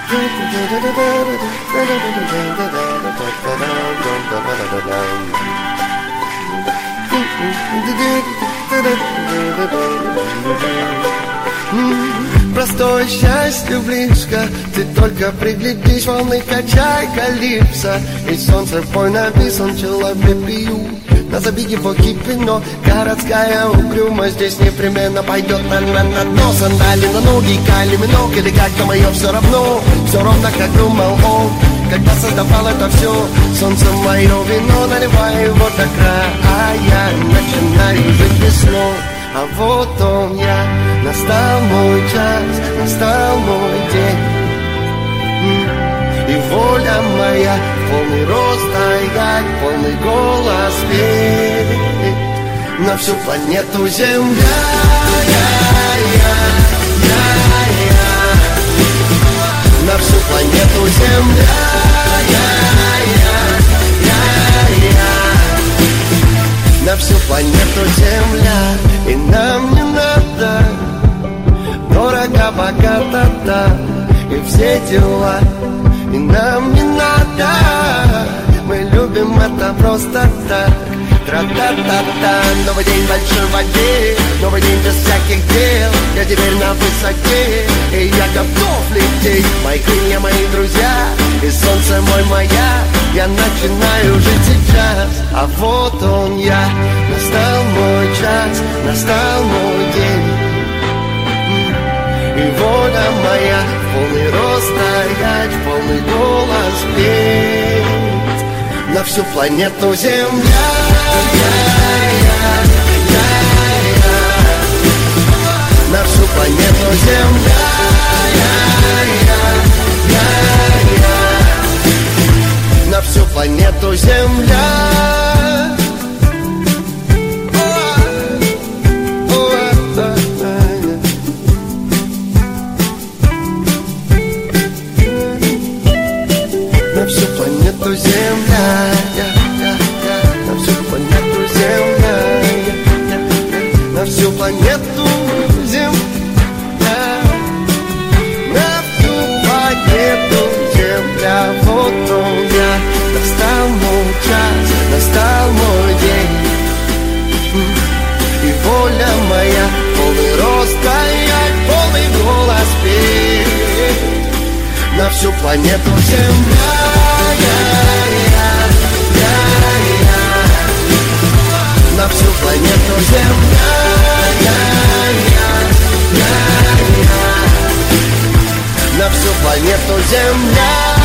Простое счастье близко, ты только приглядись, волны качай калипсо. И солнце пой написан, человек пью. На забеге в кипино, городская угрюмость здесь непременно пойдет на дно. Сандали на ноги, кали минок, или как-то мое все равно как думал он, когда создавал это все. Солнце мое вино, наливай его до края, начинаю жить весной. А вот он я, настал мой час, настал мой день. И воля моя в полный рост стоять, полный голос петь на всю планету Земля. На всю планету Земля. На всю планету Земля. И нам не надо дорого, богато, да, и все дела. И нам не надо, мы любим это просто так. Тра-та-та-та. Новый день в большой воде, новый день без всяких дел. Я теперь на высоте, и я готов лететь. Мои крылья, мои друзья, и солнце мой маяк. Я начинаю жить сейчас, а вот он я. Настал мой час, настал мой день. И воля моя в полный рост стоять, в полный голос петь на всю планету Земля. На всю планету Земля. На всю планету Земля. На всю планету Земля. На всю планету Земля. На всю планету Земля. На всю планету Земля. Вот он я. Настал мой час, настал мой день. И воля моя, полный рост стоять, полный голос петь на всю планету Земля. На всю планету Земля. На всю планету Земля.